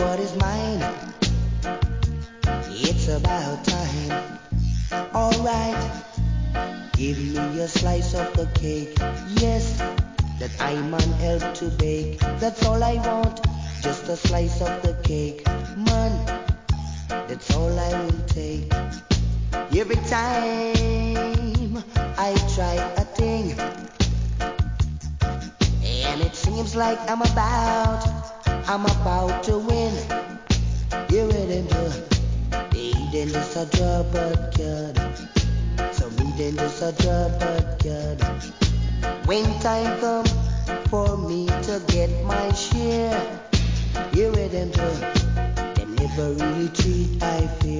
what is mine. It's about time. Alright, give me a slice of the cake. Yes, that I'm on help to bake. That's all I want, just a slice of the cake. Man, that's all I will take. Every time I try a thing, and it seems like I'm about to win. You ready to then just a drop but good. So me then just a drop but good. When time come for me to get my share, you ready to them never really treat I fair.